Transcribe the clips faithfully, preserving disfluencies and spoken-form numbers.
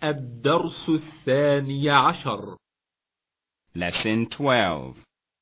الدرس الثاني عشر. Lesson twelve.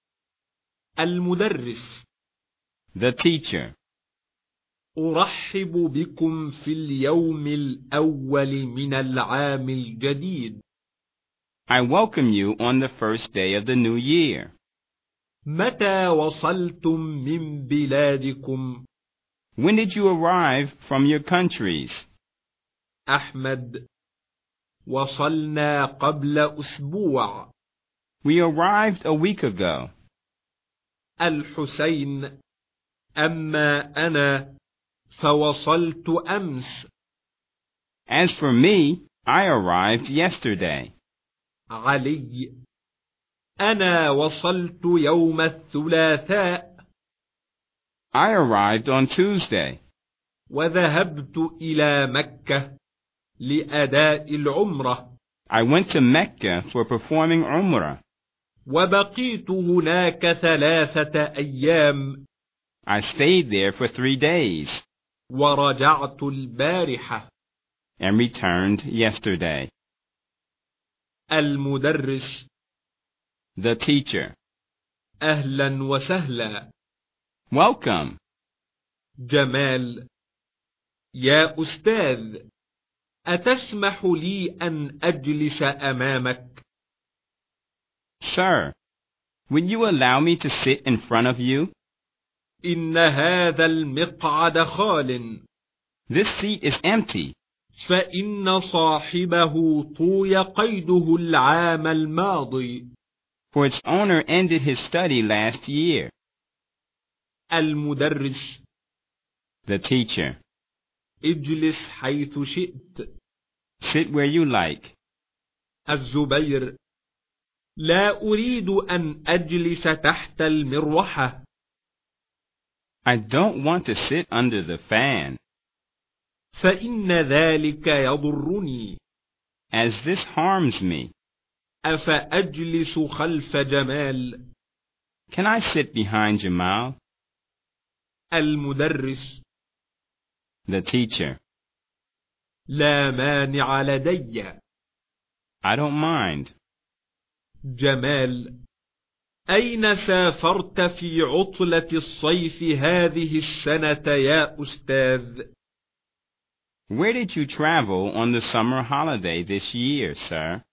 المدرس. The teacher. أرحب بكم في اليوم الأول من العام الجديد. I welcome you on the first day of the new year. متى وصلتم من بلادكم؟ When did you arrive from your countries? أحمد: وصلنا قبل أسبوع. We arrived a week ago. الحسين: أما أنا فوصلت أمس. As for me, I arrived yesterday. علي: أنا وصلت يوم الثلاثاء. I arrived on Tuesday. وذهبت إلى مكة لأداء العمرة. I went to Mecca for performing Umrah. وبقيت هناك ثلاثة أيام. I stayed there for three days ورجعت البارحة. and returned yesterday. المدرس. The teacher. أهلا وسهلا. Welcome. جمال: يا أستاذ، أتسمح لي أن أجلس أمامك؟ Sir, will you allow me to sit in front of you? إن هذا المقعد خال. This seat is empty. فإن صاحبه طوي قيده العام الماضي. For its owner ended his study last year. المدرس. The teacher. اجلس حيث شئت. Sit where you like. الزبير: لا أريد أن أجلس تحت المروحة. I don't want to sit under the fan, فإن ذلك يضرني. as this harms me. أفأجلس خلف جمال؟ Can I sit behind Jamal? المدرس. The teacher. لا مانع لدي. I don't mind. جمال: أين سافرت في عطلة الصيف هذه السنة يا أستاذ؟ Where did you travel on the summer holiday this year, sir?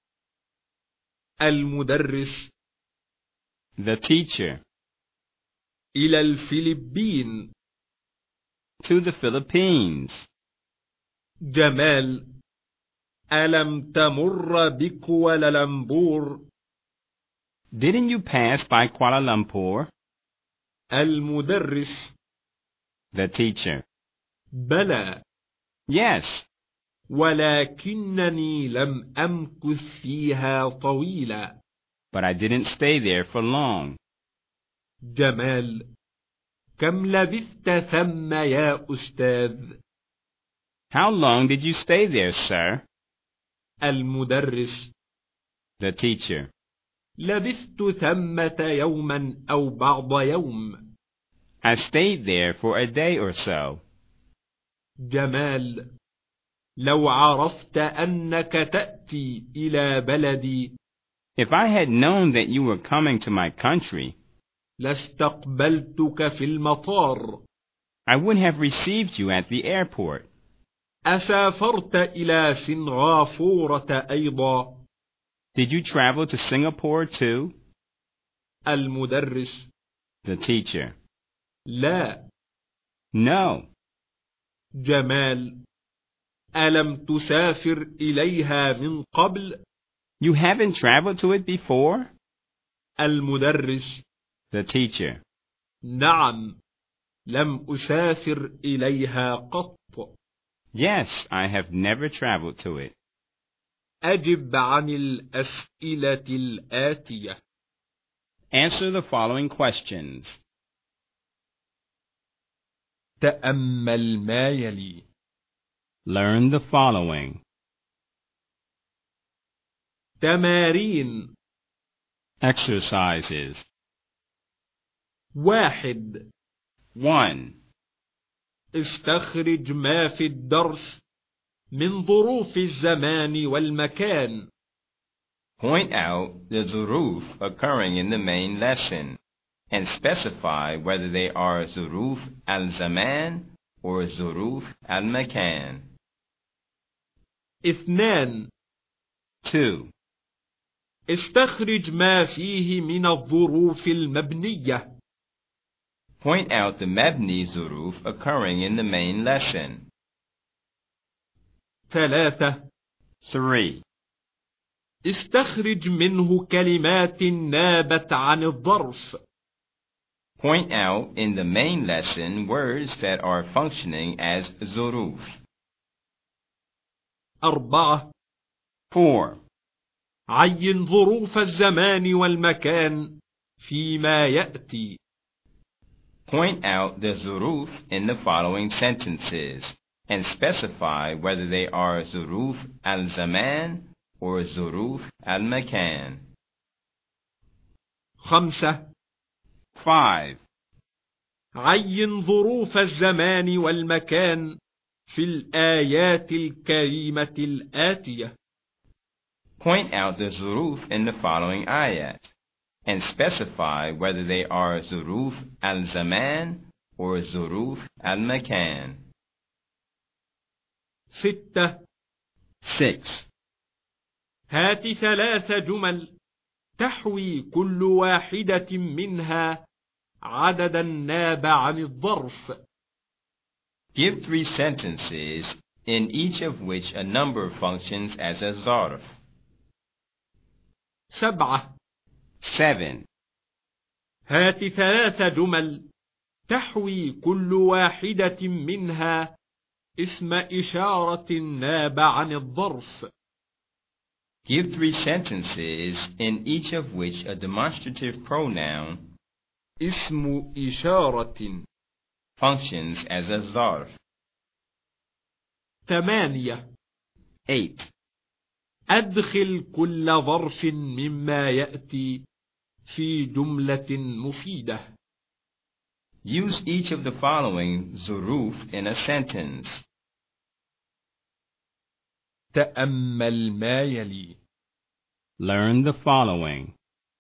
المدرس. The teacher. إلى الفلبين. To the Philippines. جمال: ألم تمر بكوالالمبور؟ Didn't you pass by Kuala Lumpur? المدرس. The teacher. بلى. Yes, ولكنني لم أمكث فيها طويلا. but I didn't stay there for long. جمال: كم لبثت ثم يا أستاذ؟ How long did you stay there, sir? المدرس. The teacher. لبثت ثمة يوما أو بعض يوم. I stayed there for a day or so. جمال: لو عرفت أنك تأتي إلى بلدي. If I had known that you were coming to my country, لاستقبلتك في المطار. I would have received you at the airport. أسافرت إلى سنغافورة أيضا؟ Did you travel to Singapore too? المدرس. The teacher. لا. No. جمال: ألم تسافر إليها من قبل؟ You haven't traveled to it before? المدرس. The teacher. نعم، لم أسافر إليها قط. Yes, I have never traveled to it. أجب عن الأسئلة الآتية. Answer the following questions. تأمل ما يلي. Learn the following. تمارين. Exercises. واحد. one. استخرج ما في الدرس من ظروف الزمان والمكان. Point out the zuruf occurring in the main lesson and specify whether they are zuruf al-zaman or zuruf al-makan. اثنان. two. استخرج ما فيه من الظروف المبنية. Point out the mabni zuruf occurring in the main lesson. ثلاثة. three. استخرج منه كلمات نابت عن الظرف. Point out in the main lesson words that are functioning as zuruf. أربعة. four. عين ظروف الزمان والمكان فيما يأتي. Point out the zuruf in the following sentences and specify whether they are zuruf al-zaman or zuruf al-makan. خمسة. five. عين ظروف الزمان والمكان في الآيات الكريمة الآتية. Point out the zuruf in the following ayat and specify whether they are zuruf al-zaman or zuruf al-makan. ستة. six. هات ثلاث جمل تحوي كل واحدة منها عددا ناب عن الظرف. Give three sentences in each of which a number functions as a zarf. سبعة. seven. هات ثلاث جمل تحوي كل واحدة منها اسم إشارة ناب عن الظرف. Give three sentences in each of which a demonstrative pronoun اسم إشارة functions as a zarf. ثمانية. eight. أدخل كل ظرف مما يأتي في جملة مفيدة. Use each of the following zuruf in a sentence. تأمل ما يلي. Learn the following.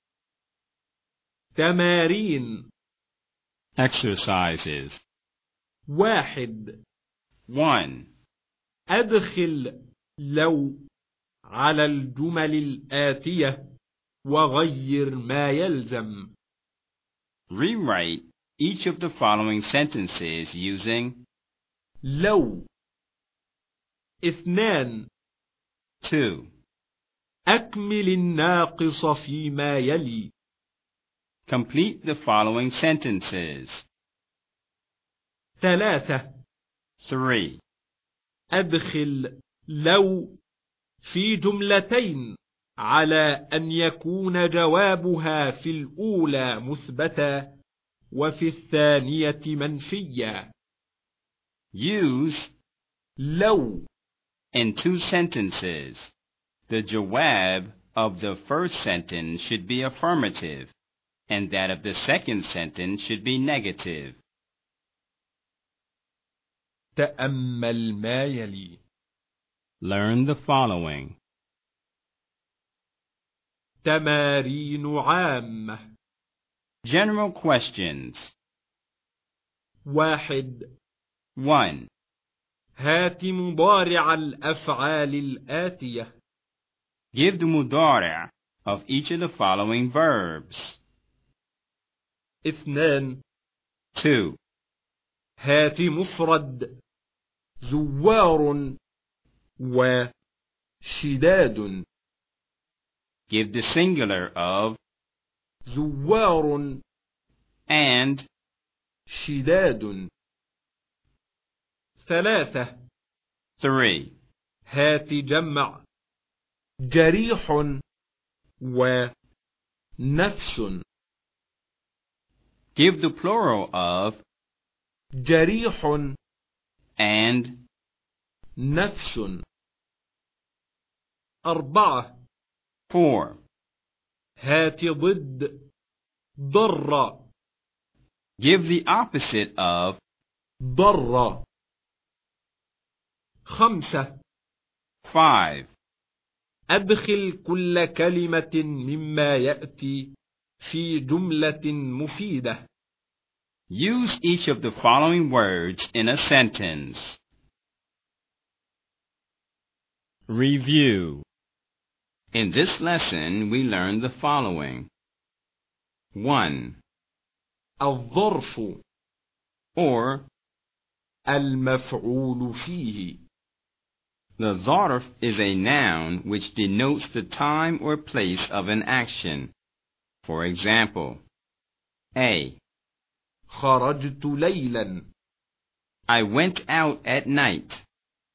تمارين. Exercises. واحد. one. أدخل لو على الجمل الآتية وغير ما يلزم. Rewrite each of the following sentences using لو. اثنان. two. أكمل الناقص فيما يلي. Complete the following sentences. ثلاثة. three. أدخل لو في جملتين على أن يكون جوابها في الأولى مثبتا وفي الثانية منفيا. Use لو in two sentences. The jawab of the first sentence should be affirmative, and that of the second sentence should be negative. تأمل ما يلي. Learn the following. تمارين عامة. General questions. واحد. one. هات مضارع الأفعال الآتية. Give the mudari' of each of the following verbs. اثنان. two. هات مفرد زوار وشداد. Give the singular of زوار and شداد. ثلاثة. three. هات جمع جريح ونفس. Give the plural of جريح and نفس. أربعة. four. هات ضد ضر. Give the opposite of ضر. خمسة. five. أدخل كل كلمة مما يأتي في جملة مفيدة. Use each of the following words in a sentence. Review. In this lesson, we learned the following. one. الظرف Or, المفعول فيه. the zarf is a noun which denotes the time or place of an action. For example, A. خرجت ليلا. I went out at night.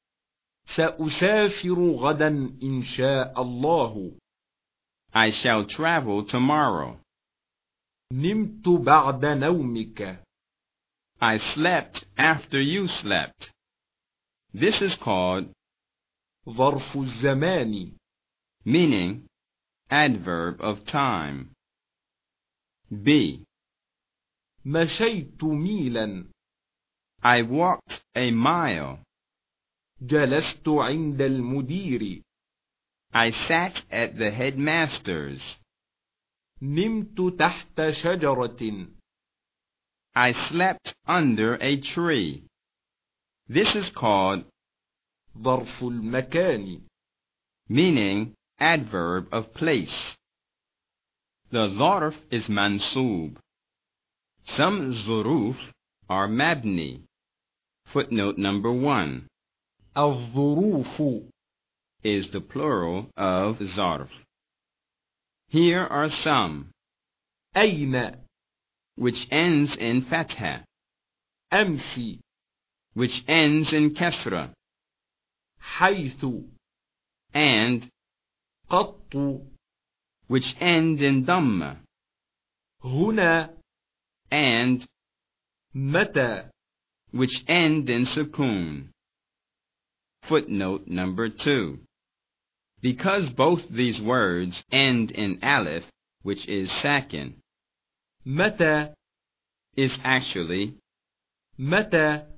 سأسافر غدا إن شاء الله. I shall travel tomorrow. نمت بعد نومك. I slept after you slept. This is called ظرف الزمان. meaning adverb of time. B. مشيت ميلا. I walked a mile. جلست عند المدير. I sat at the headmaster's. نمت تحت شجرة. I slept under a tree. This is called ظرف المكان. meaning adverb of place. The zarf is mansoob. Some zuruf are mabni. Footnote number one. الظروف Is the plural of zarf. Here are some. أين. Which ends in fatha. أمس. Which ends in kasra. حيث. And قط. which end in dhamma. هنا. And متى. which end in sukoon. Footnote number two. Because both these words end in aleph, which is sakin, متى. is actually متى.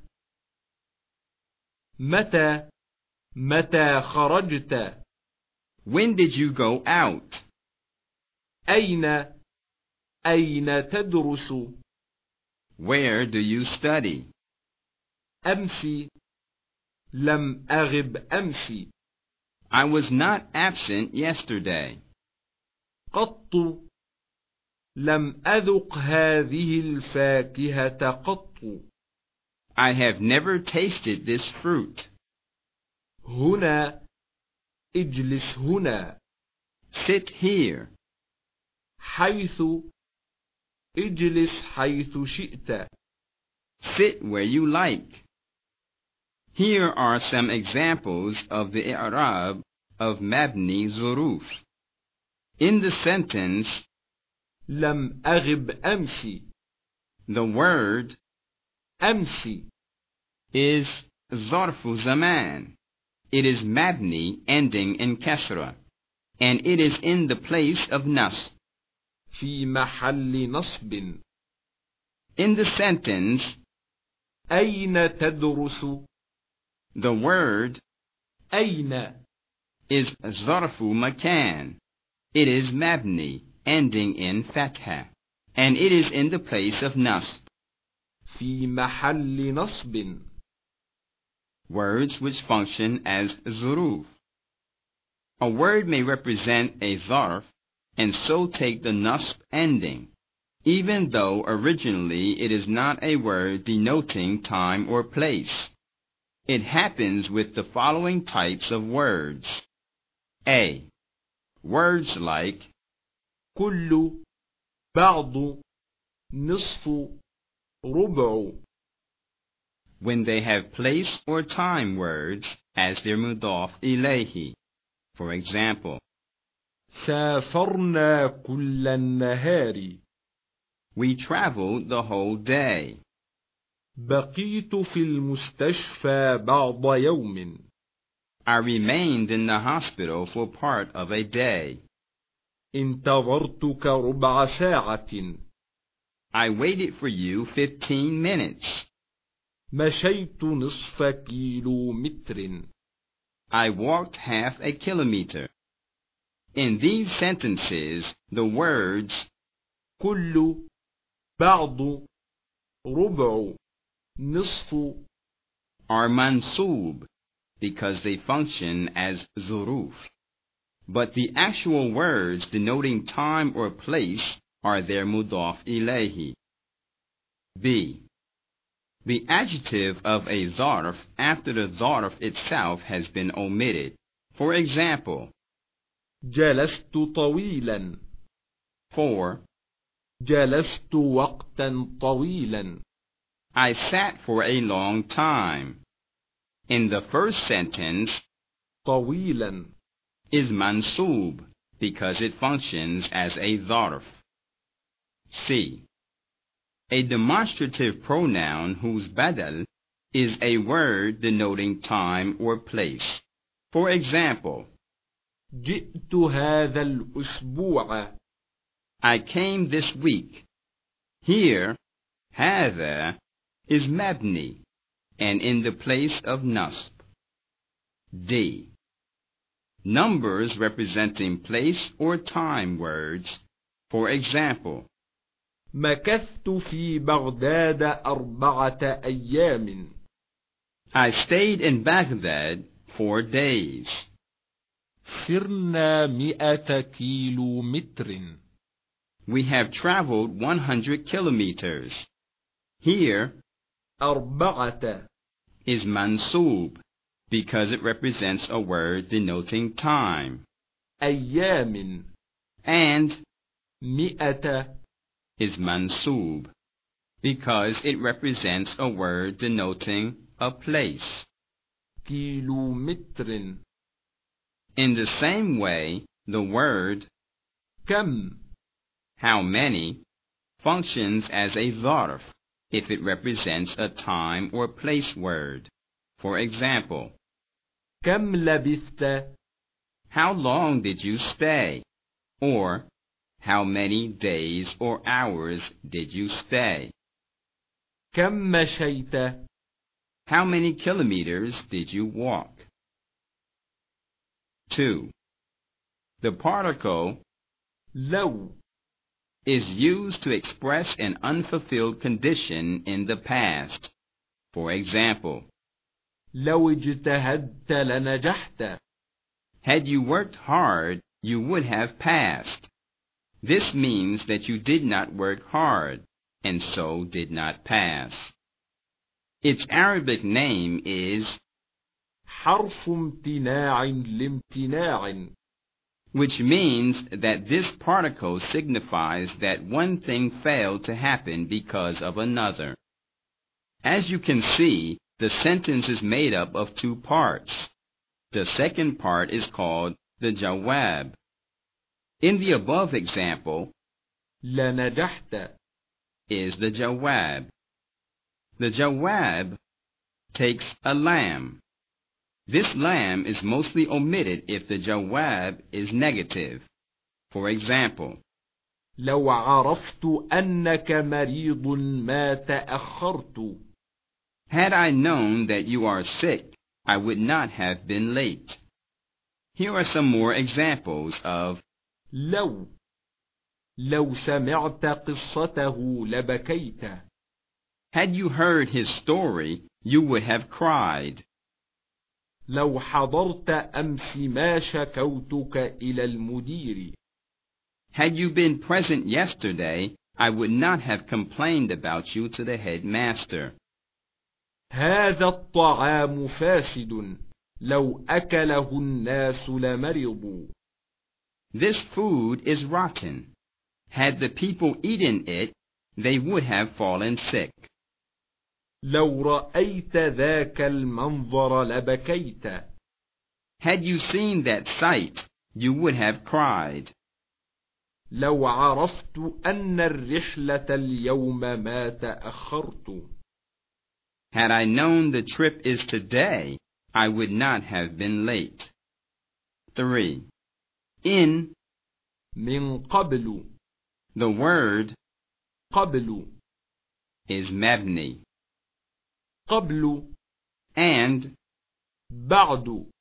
متى. متى خرجت. when did you go out? أين. أين تدرس. Where do you study? أمس. لم أغب أمس. I was not absent yesterday. قط. لم أذق هذه الفاكهة قط. I have never tasted this fruit. هنا. اجلس هنا. Sit here. حيث. اجلس حيث شئت. Sit where you like. Here are some examples of the i'rab of mabni zuruf. In the sentence, لم أغب أمس. the word أمس. is zarfu zaman. It is mabni ending in kasra, and it is in the place of nasb. في محل نصب. In the sentence, أين تدرس. the word أين. is zarfu makan. It is mabni ending in fatha, and it is in the place of nasb. في محل نصب. Words which function as zuruf. A word may represent a zarf and so take the nasb ending, even though originally it is not a word denoting time or place. It happens with the following types of words. A. Words like كل. بعض. نصف. ربع. when they have place or time words as their mudaf ilayhi. For example, سافرنا كل النهار. we traveled the whole day. بقيت في المستشفى بعض يوم. I remained in the hospital for part of a day. انتظرتك ربع ساعة. I waited for you fifteen minutes. مشيت نصف كيلو متر. I walked half a kilometer. In these sentences, the words كل, بعض, ربع, نصف are mansub because they function as zuruf. But the actual words denoting time or place are their mudaf ilayhi. B. The adjective of a zarf after the zarf itself has been omitted. For example, جلست طويلا. four. جلست وقتا طويلا. I sat for a long time. In the first sentence, طويلا is mansub because it functions as a zarf. C. A demonstrative pronoun whose badal is a word denoting time or place. For example, جئت هذا الأسبوع. I came this week. Here, هذا is mabni and in the place of nasb. D. Numbers representing place or time words. For example, مكثت في بغداد أربعة أيام. I stayed in Baghdad four days. سرنا مئة كيلو متر. We have traveled one hundred kilometers. Here, أربعة is mansub because it represents a word denoting time. أيام And مئة is mansub because it represents a word denoting a place. كيلو متر. In the same way, the word كم how many functions as a zarf if it represents a time or place word. For example, كم لبثت. how long did you stay? Or, how many days or hours did you stay? كم مشيت. How many kilometers did you walk? two. The particle لو is used to express an unfulfilled condition in the past. For example, لو اجتهدت لنجحت. had you worked hard, you would have passed. This means that you did not work hard, and so did not pass. Its Arabic name is حرف امتناع لامتناع. which means that this particle signifies that one thing failed to happen because of another. As you can see, the sentence is made up of two parts. The second part is called the jawab. In the above example, لنجحت is the jawab. The jawab takes a lam. This lam is mostly omitted if the jawab is negative. For example, لو عرفت أنك مريض ما تأخرت. had I known that you are sick, I would not have been late. Here are some more examples of لو لو سمعت قصته لبكيت. had you heard his story, you would have cried. لو حضرت أمس ما شكوتك إلى المدير. Had you been present yesterday, I would not have complained about you to the headmaster. هذا الطعام فاسد لو أكله الناس لمرضوا. This food is rotten. Had the people eaten it, they would have fallen sick. لو رأيت ذاك المنظر لبكيت. Had you seen that sight, you would have cried. لو عرفت أن الرحلة اليوم ما تأخرت. Had I known the trip is today, I would not have been late. three. In من قبل. the word قبل is mabni. قبل And بعد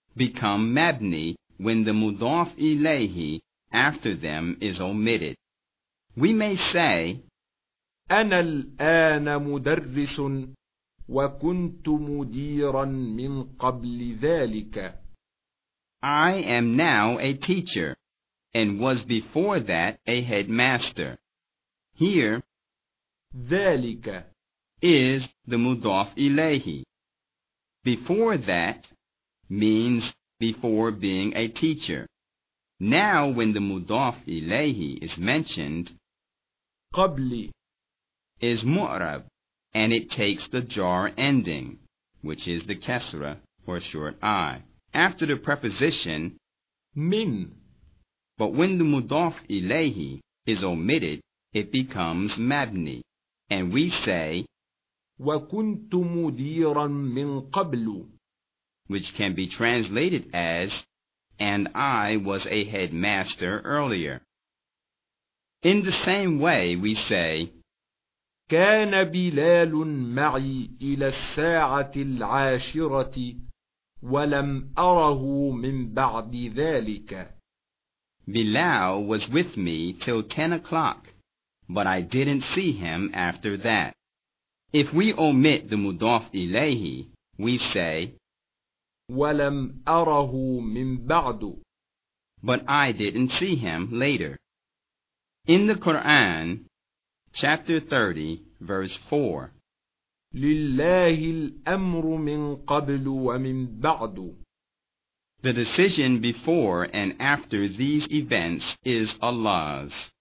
become mabni when the mudaf ilayhi after them is omitted. We may say, أنا الآن مدرس وكنت مديرا من قبل ذلك. I am now a teacher and was before that a headmaster. Here, ذلك is the mudaf ilayhi. Before that means before being a teacher. Now when the mudaf ilayhi is mentioned, قبل is mu'rab, and it takes the jar ending, which is the kasra or short I, after the preposition من. But when the mudaf ilayhi is omitted, it becomes mabni, and we say وكنت مديرا من قبل, which can be translated as and I was a headmaster earlier. In the same way we say كان بلال معي إلى الساعة العاشرة ولم أره من بعد ذلك. Bilal was with me till ten o'clock, but I didn't see him after that. If we omit the mudaf ilayhi, we say ولم أره من بعد, but I didn't see him later. In the Quran, chapter thirty, verse four, لله الأمر من قبل ومن بعد. The decision before and after these events is Allah's.